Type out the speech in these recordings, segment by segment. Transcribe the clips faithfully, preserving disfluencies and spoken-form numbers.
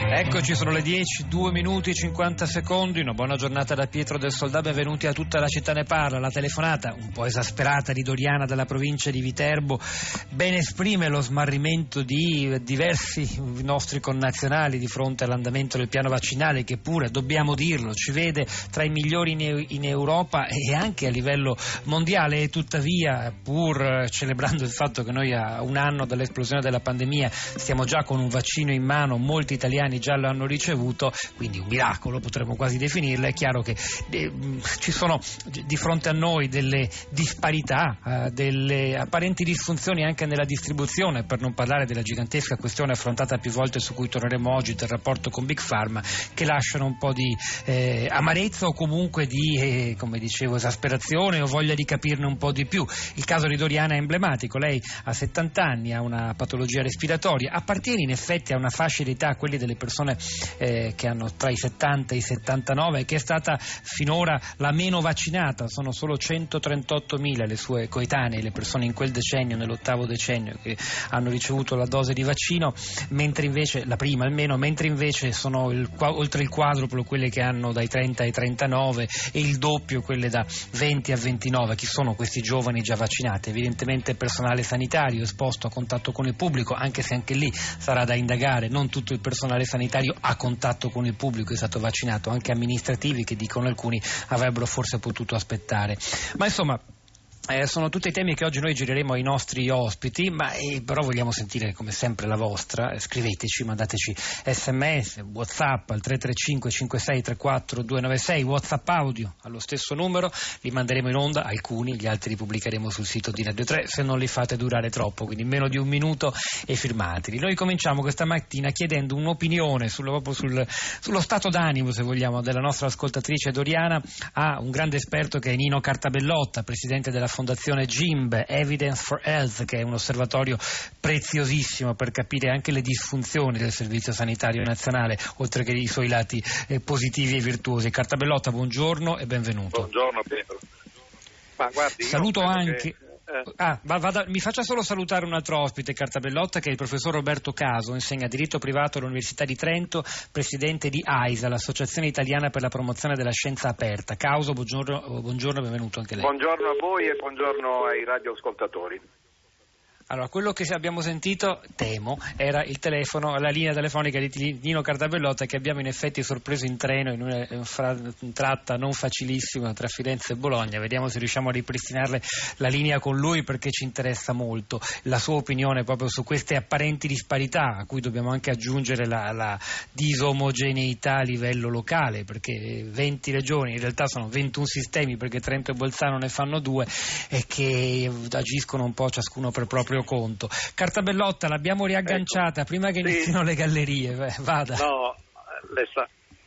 Eccoci, sono le dieci, due minuti e cinquanta secondi. Una buona giornata da Pietro del Soldà, benvenuti a Tutta la città ne parla. La telefonata un po' esasperata di Doriana dalla provincia di Viterbo ben esprime lo smarrimento di diversi nostri connazionali di fronte all'andamento del piano vaccinale, che pure, dobbiamo dirlo, ci vede tra i migliori in, in Europa e anche a livello mondiale. E tuttavia, pur celebrando il fatto che noi a un anno dall'esplosione della pandemia stiamo già con un vaccino in mano, molti italiani già lo hanno ricevuto, quindi un miracolo potremmo quasi definirlo. È chiaro che eh, ci sono di fronte a noi delle disparità, eh, delle apparenti disfunzioni anche nella distribuzione, per non parlare della gigantesca questione affrontata più volte, su cui torneremo oggi, del rapporto con Big Pharma, che lasciano un po' di eh, amarezza o comunque di, eh, come dicevo, esasperazione o voglia di capirne un po' di più. Il caso di Doriana è emblematico. Lei ha settanta anni, ha una patologia respiratoria, appartiene in effetti a una fascia di età, quelli delle persone eh, che hanno tra i settanta e i settantanove, che è stata finora la meno vaccinata. Sono solo centotrentottomila le sue coetanee, le persone in quel decennio, nell'ottavo decennio, che hanno ricevuto la dose di vaccino, mentre invece, la prima almeno, mentre invece sono il, oltre il quadruplo quelle che hanno dai trenta ai trentanove e il doppio quelle da venti a ventinove. Chi sono questi giovani già vaccinati? Evidentemente personale sanitario esposto a contatto con il pubblico, anche se anche lì sarà da indagare. Non tutto il personale sanitario a contatto con il pubblico è stato vaccinato, anche amministrativi che, dicono alcuni, avrebbero forse potuto aspettare. Ma insomma, Eh, sono tutti i temi che oggi noi gireremo ai nostri ospiti, ma eh, però vogliamo sentire come sempre la vostra. Eh, scriveteci, mandateci sms, whatsapp al tre tre cinque cinque sei tre quattro due nove sei, whatsapp audio allo stesso numero, li manderemo in onda, alcuni, gli altri li pubblicheremo sul sito di Radio tre, se non li fate durare troppo, quindi meno di un minuto, e firmateli. Noi cominciamo questa mattina chiedendo un'opinione sullo, proprio sul, sullo stato d'animo, se vogliamo, della nostra ascoltatrice Doriana a un grande esperto che è Nino Cartabellotta, presidente della Fondazione G I M B, Evidence for Health, che è un osservatorio preziosissimo per capire anche le disfunzioni del Servizio Sanitario Nazionale, oltre che i suoi lati eh, positivi e virtuosi. Cartabellotta, buongiorno e benvenuto. Buongiorno Pietro. Ma guardi, saluto anche... Che... Eh. Ah, va, vada, mi faccia solo salutare un altro ospite, Cartabellotta, che è il professor Roberto Caso, insegna diritto privato all'Università di Trento, presidente di A I S A, l'Associazione Italiana per la Promozione della Scienza Aperta. Caso, buongiorno, buongiorno e benvenuto anche lei. Buongiorno a voi e buongiorno ai radioascoltatori. Allora, quello che abbiamo sentito, temo, era il telefono, la linea telefonica di Nino Cartabellotta, che abbiamo in effetti sorpreso in treno in una tratta non facilissima tra Firenze e Bologna. Vediamo se riusciamo a ripristinarle la linea con lui, perché ci interessa molto la sua opinione proprio su queste apparenti disparità, a cui dobbiamo anche aggiungere la, la disomogeneità a livello locale, perché venti regioni, in realtà sono ventuno sistemi, perché Trento e Bolzano ne fanno due, e che agiscono un po' ciascuno per proprio conto. Cartabellotta, l'abbiamo riagganciata, ecco, prima che inizino sì. le gallerie. Beh, vada. No, le, sta,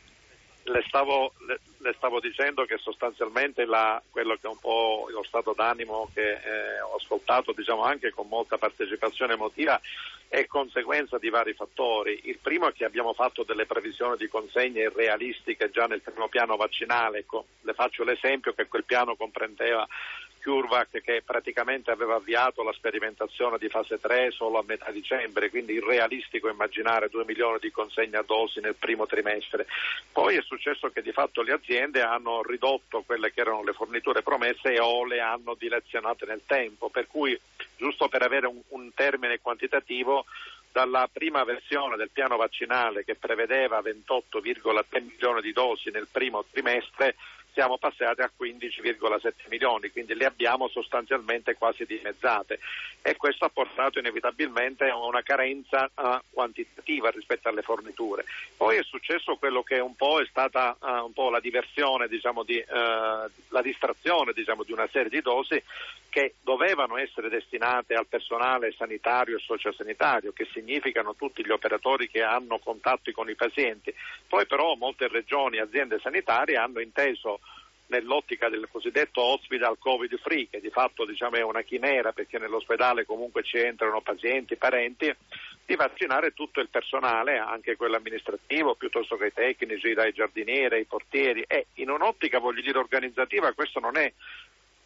le, stavo, le, le stavo dicendo che sostanzialmente la, quello che è un po' lo stato d'animo che eh, ho ascoltato, diciamo anche con molta partecipazione emotiva, è conseguenza di vari fattori. Il primo è che abbiamo fatto delle previsioni di consegne irrealistiche già nel primo piano vaccinale. Ecco, le faccio l'esempio che quel piano comprendeva CureVac, che praticamente aveva avviato la sperimentazione di fase tre solo a metà dicembre, quindi irrealistico immaginare due milioni di consegne a dosi nel primo trimestre. Poi è successo che di fatto le aziende hanno ridotto quelle che erano le forniture promesse o le hanno dilazionate nel tempo, per cui, giusto per avere un, un termine quantitativo, dalla prima versione del piano vaccinale, che prevedeva ventotto virgola tre milioni di dosi nel primo trimestre, siamo passati a quindici virgola sette milioni, quindi le abbiamo sostanzialmente quasi dimezzate, e questo ha portato inevitabilmente a una carenza uh, quantitativa rispetto alle forniture. Poi è successo quello che un po' è stata uh, un po' la diversione, diciamo di uh, la distrazione, diciamo, di una serie di dosi che dovevano essere destinate al personale sanitario e sociosanitario, che significano tutti gli operatori che hanno contatti con i pazienti. Poi però molte regioni e aziende sanitarie hanno inteso, nell'ottica del cosiddetto hospital covid free, che di fatto, diciamo, è una chimera, perché nell'ospedale comunque ci entrano pazienti, parenti, di vaccinare tutto il personale, anche quello amministrativo, piuttosto che i tecnici, dai giardinieri ai portieri, e in un'ottica, voglio dire, organizzativa, questo non è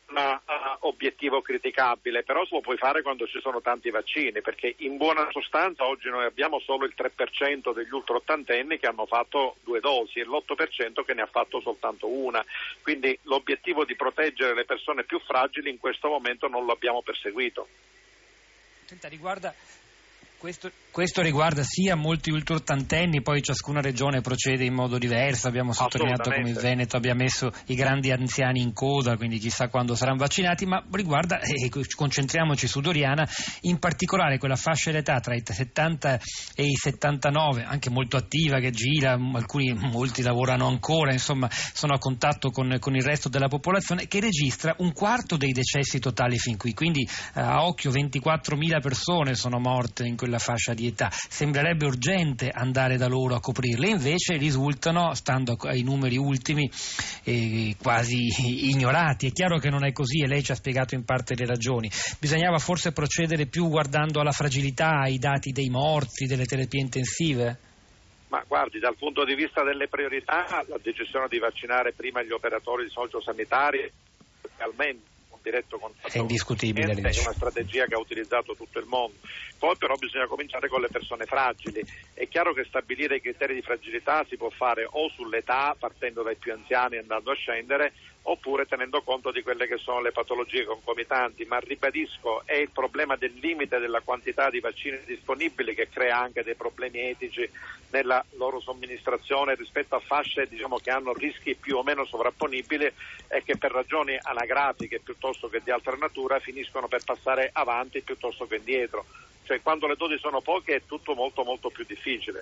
Uh, obiettivo criticabile, però lo puoi fare quando ci sono tanti vaccini, perché in buona sostanza oggi noi abbiamo solo il tre per cento degli ultraottantenni che hanno fatto due dosi e l'otto per cento che ne ha fatto soltanto una, quindi l'obiettivo di proteggere le persone più fragili in questo momento non lo abbiamo perseguito. Senta, riguarda Questo, questo riguarda sia molti ultraottantenni, poi ciascuna regione procede in modo diverso, abbiamo sottolineato come il Veneto abbia messo i grandi anziani in coda, quindi chissà quando saranno vaccinati, ma riguarda, e eh, concentriamoci su Doriana, in particolare quella fascia d'età tra i settanta e i settantanove, anche molto attiva, che gira, alcuni, molti lavorano ancora, insomma sono a contatto con, con il resto della popolazione, che registra un quarto dei decessi totali fin qui, quindi eh, a occhio ventiquattromila persone sono morte in quella fascia di età. Sembrerebbe urgente andare da loro a coprirle, invece risultano, stando ai numeri ultimi, eh, quasi ignorati. È chiaro che non è così e lei ci ha spiegato in parte le ragioni. Bisognava forse procedere più guardando alla fragilità, ai dati dei morti, delle terapie intensive? Ma guardi, dal punto di vista delle priorità, la decisione di vaccinare prima gli operatori sociosanitari almeno diretto contatto è indiscutibile, è una strategia che ha utilizzato tutto il mondo. Poi però bisogna cominciare con le persone fragili. È chiaro che stabilire i criteri di fragilità si può fare o sull'età, partendo dai più anziani e andando a scendere, oppure tenendo conto di quelle che sono le patologie concomitanti, ma ribadisco, è il problema del limite della quantità di vaccini disponibili che crea anche dei problemi etici nella loro somministrazione rispetto a fasce, diciamo, che hanno rischi più o meno sovrapponibili e che per ragioni anagrafiche piuttosto che di altra natura finiscono per passare avanti piuttosto che indietro. Cioè, quando le dosi sono poche è tutto molto molto più difficile.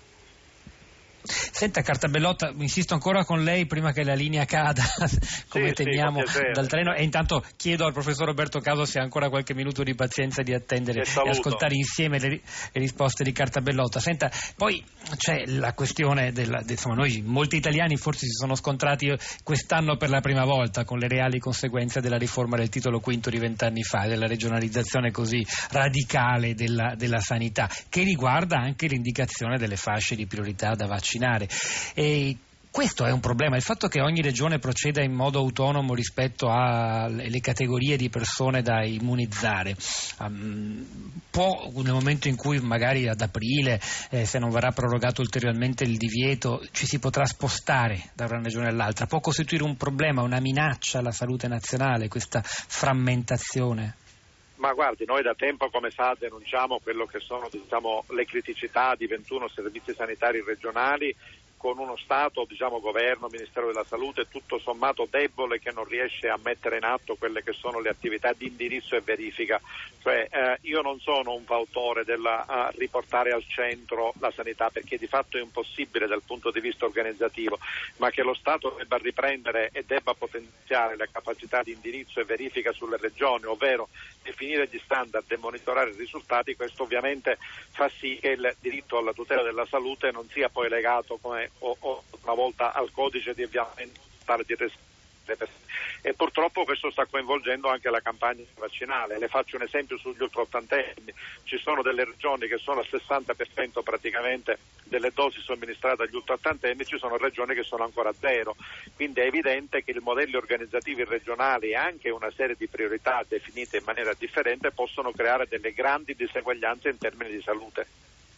Senta Cartabellotta, insisto ancora con lei prima che la linea cada, come sì, temiamo sì, dal treno, e intanto chiedo al professor Roberto Caso se ha ancora qualche minuto di pazienza di attendere e, e ascoltare insieme le, le risposte di Cartabellotta. Senta, poi c'è la questione della, de, insomma, noi molti italiani forse si sono scontrati quest'anno per la prima volta con le reali conseguenze della riforma del titolo quinto di vent'anni fa, della regionalizzazione così radicale della, della sanità, che riguarda anche l'indicazione delle fasce di priorità da vaccinare. E questo è un problema, il fatto che ogni regione proceda in modo autonomo rispetto alle categorie di persone da immunizzare. Um, può, nel momento in cui magari ad aprile, eh, se non verrà prorogato ulteriormente il divieto, ci si potrà spostare da una regione all'altra, può costituire un problema, una minaccia alla salute nazionale, questa frammentazione? Ma guardi, noi da tempo, come sa, denunciamo quello che sono, diciamo, le criticità di ventuno servizi sanitari regionali, con uno Stato, diciamo governo, Ministero della Salute, tutto sommato debole, che non riesce a mettere in atto quelle che sono le attività di indirizzo e verifica. Cioè eh, io non sono un fautore del uh, riportare al centro la sanità, perché di fatto è impossibile dal punto di vista organizzativo, ma che lo Stato debba riprendere e debba potenziare la capacità di indirizzo e verifica sulle regioni, ovvero definire gli standard e monitorare i risultati. Questo ovviamente fa sì che il diritto alla tutela della salute non sia poi legato come o, o una volta al codice di avviamento di res- e purtroppo questo sta coinvolgendo anche la campagna vaccinale. Le faccio un esempio sugli ultraottantenni: ci sono delle regioni che sono al sessanta per cento praticamente delle dosi somministrate agli ultraottantenni, ci sono regioni che sono ancora a zero, quindi è evidente che i modelli organizzativi regionali e anche una serie di priorità definite in maniera differente possono creare delle grandi diseguaglianze in termini di salute.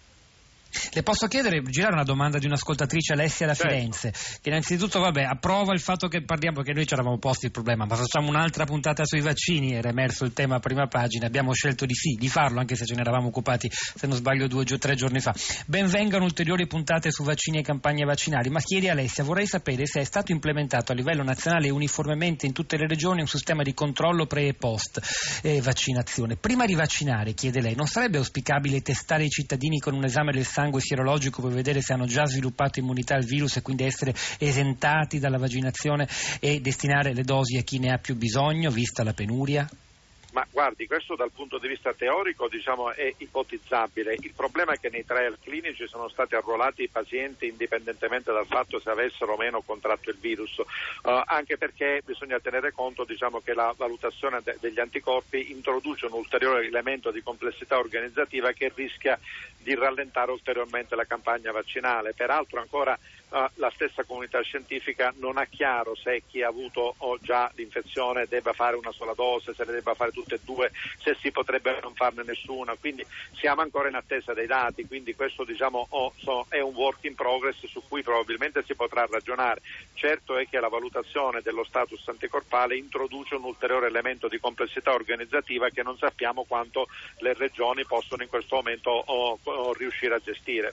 Le posso chiedere, girare una domanda di un'ascoltatrice, Alessia da Firenze, certo, che innanzitutto vabbè approva il fatto che parliamo, perché noi ci eravamo posti il problema, ma facciamo un'altra puntata sui vaccini, era emerso il tema a prima pagina, abbiamo scelto di sì, di farlo, anche se ce ne eravamo occupati, se non sbaglio, due o tre giorni fa. Benvengano ulteriori puntate su vaccini e campagne vaccinali, ma chiede Alessia, vorrei sapere se è stato implementato a livello nazionale uniformemente in tutte le regioni un sistema di controllo pre e post eh, vaccinazione. Prima di vaccinare, chiede lei, non sarebbe auspicabile testare i cittadini con un esame del sangue sierologico per vedere se hanno già sviluppato immunità al virus e quindi essere esentati dalla vaccinazione e destinare le dosi a chi ne ha più bisogno, vista la penuria? Ma guardi, questo dal punto di vista teorico, diciamo, è ipotizzabile. Il problema è che nei trial clinici sono stati arruolati i pazienti indipendentemente dal fatto se avessero o meno contratto il virus, uh, anche perché bisogna tenere conto, diciamo, che la valutazione de- degli anticorpi introduce un ulteriore elemento di complessità organizzativa che rischia di rallentare ulteriormente la campagna vaccinale. Peraltro ancora uh, la stessa comunità scientifica non ha chiaro se chi ha avuto oh, già l'infezione debba fare una sola dose, se ne debba fare tutte e due, se si potrebbe non farne nessuna, quindi siamo ancora in attesa dei dati, quindi questo diciamo oh, so, è un work in progress su cui probabilmente si potrà ragionare. Certo è che la valutazione dello status anticorpale introduce un ulteriore elemento di complessità organizzativa che non sappiamo quanto le regioni possono in questo momento oh, oh, riuscire a gestire.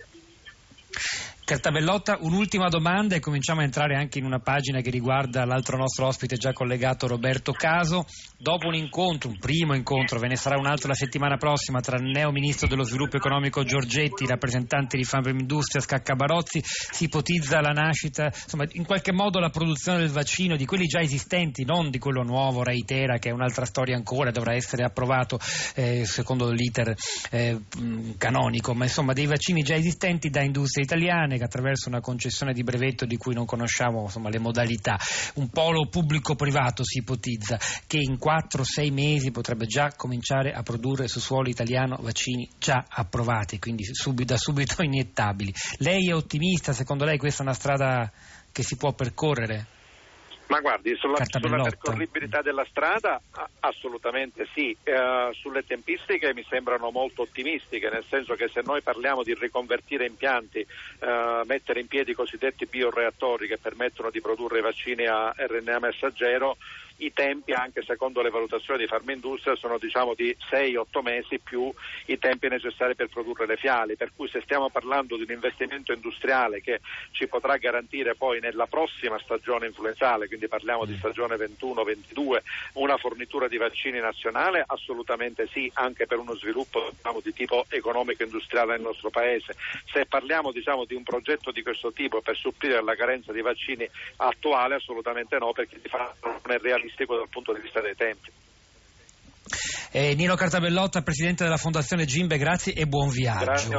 Cartabellotta, un'ultima domanda e cominciamo a entrare anche in una pagina che riguarda l'altro nostro ospite già collegato, Roberto Caso. Dopo un incontro, un primo incontro, ve ne sarà un altro la settimana prossima tra il neo ministro dello sviluppo economico Giorgetti, i rappresentanti di Farmindustria Scaccabarozzi, si ipotizza la nascita, insomma in qualche modo la produzione del vaccino, di quelli già esistenti, non di quello nuovo, Reitera, che è un'altra storia ancora, dovrà essere approvato eh, secondo l'iter eh, canonico, ma insomma dei vaccini già esistenti da industrie italiane che attraverso una concessione di brevetto di cui non conosciamo insomma, le modalità, un polo pubblico-privato si ipotizza che in quattro sei mesi potrebbe già cominciare a produrre su suolo italiano vaccini già approvati, quindi subito, da subito iniettabili. Lei è ottimista? Secondo lei questa è una strada che si può percorrere? Ma guardi, sulla, sulla percorribilità della strada assolutamente sì, eh, sulle tempistiche mi sembrano molto ottimistiche, nel senso che se noi parliamo di riconvertire impianti, eh, mettere in piedi i cosiddetti bioreattori che permettono di produrre i vaccini a erre enne a messaggero, i tempi anche secondo le valutazioni di Farmindustria sono diciamo di sei otto mesi più i tempi necessari per produrre le fiali, per cui se stiamo parlando di un investimento industriale che ci potrà garantire poi nella prossima stagione influenzale, quindi parliamo di stagione ventuno ventidue, una fornitura di vaccini nazionale, assolutamente sì, anche per uno sviluppo diciamo, di tipo economico-industriale nel nostro paese. Se parliamo diciamo di un progetto di questo tipo per supplire la carenza di vaccini attuale, assolutamente no, perché di fatto non è realistico dal punto di vista dei tempi. Eh, Nino Cartabellotta, presidente della Fondazione Gimbe, grazie e buon viaggio. Grazie.